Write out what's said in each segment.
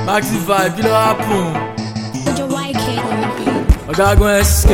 Maxi vibe, kí ló happen? Ọ̀gágun SK.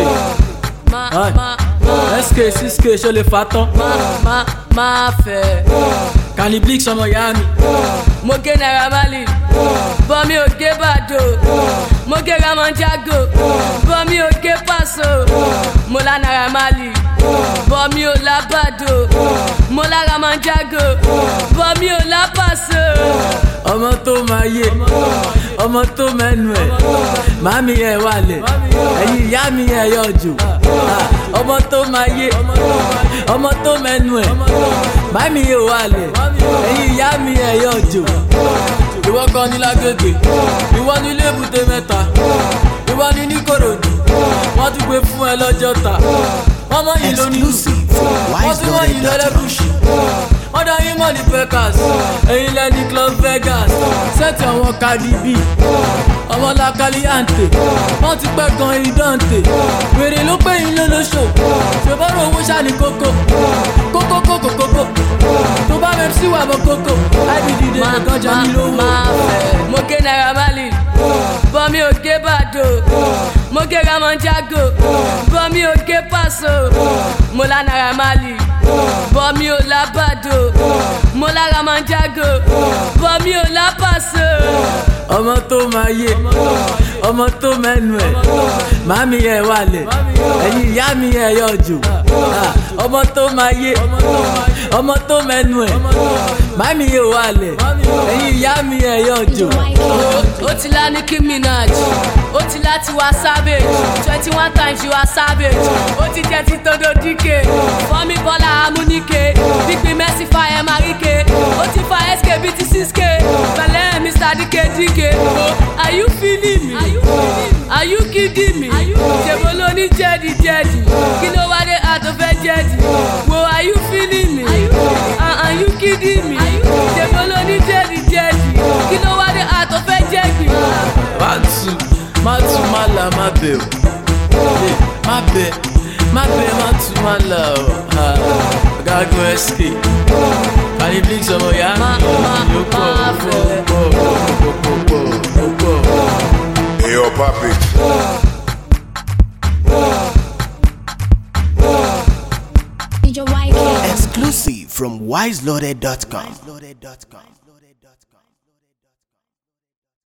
SK 6K ṣó lè fa tán. Máa fẹ́. Kani Blix ọmọ ìyá mi. Mo gé Naira Marley, bọ́ mi ò gé Bado. Mo gé Ramon Jago, bọ́ mi ò gé Paso. Mo la Naira Marley, bọ́ mi ò la Bado. Mo la Ramon Jago, bọ́ mi ò la Paso. Ọmọ tó máa yé, ọmọ tó mẹ́nu ẹ̀, màmí ẹ̀ wálẹ̀, ẹ̀yin ìyá mi ẹ̀ yọjú. Ọmọ tó máa yé, ọmọ tó mẹ́nu ẹ̀, màmí ẹ̀ wálẹ̀, ẹ̀yin ìyá mi ẹ̀ yọjú. Ìwọ kan ní Lágége, ìwọ ní Lébùté Mẹ́ta, ìwọ ní Níkòròdú, wọ́n tún gbé fún ẹ lọ́jọ́ta. Wọ́n mọ̀ yín lónìí, wọ́n tún mọ̀ yín lọ́lẹ́kùsì. Wọ́n dá yín mọ̀ ní Packers, ẹ̀yin lẹ́ni Club Vegas. Sẹ́ẹ̀tì àwọn Cardi B, ọmọ Lacaliante, wọ́n ti pẹ́ gan ìdáǹtè. Wèrè ló pé yín lólóṣò, ṣèbọ́rọ̀ owó ṣáà ní kókó. Kókó, tó bá mẹ́ sí wà bọ́ kókó. IBD dé nìkan jẹ́ mi lówó. Mo gé Naira Marley, bọ́ mi ò gé Bado. Mo gé Ramon Jago, bọ́ mi ò gé Paso. Mo la Naira Marley, bọ́ mi ò la Bado. Mo la Ramon Jago, bọ́ mi ò la Paso. Ọmọ tó máa yé, ọmọ tó mẹ́nu ẹ̀, màmí ẹ̀ wálẹ̀, ẹ̀yin ìyá mi ẹ̀ yọjú. Ọmọ tó máa yé, ọmọ tó mẹ́nu ẹ̀, màmí ẹ̀ wálẹ̀, ẹ̀yin ìyá mi ẹ̀ yọjú. Ó ti lá Nicki Minaj, ó ti lá Tiwa Savage, 21 times you are savage. Ó ti jẹ́ ti todo DK, Fọ́mi Bọ́lá Amúníke, Bípí Mercy fa ẹ̀ Maríke. Ó ti fa SK bíi ti 6K, pẹ̀lẹ́ Mr. DK. Are you feeling me? Are you kidding me? Ṣèbó ló ní jẹ́dì, kí ló wá dé àtọ́fẹ́ jẹ́dì? Wo are you feeling me? Are you kidding me? Ṣèbó ló ní jẹ́dì, kí ló wá dé àtọ́fẹ́ jẹ́dì? Má tu má là má bẹ̀ o, má bẹ̀, má tu má là o. Ọ̀gágun SK, Kani Blix ọmọ ìyá mi, yóò pọ̀. Hey, yo, papi. Exclusive from wiseloaded.com.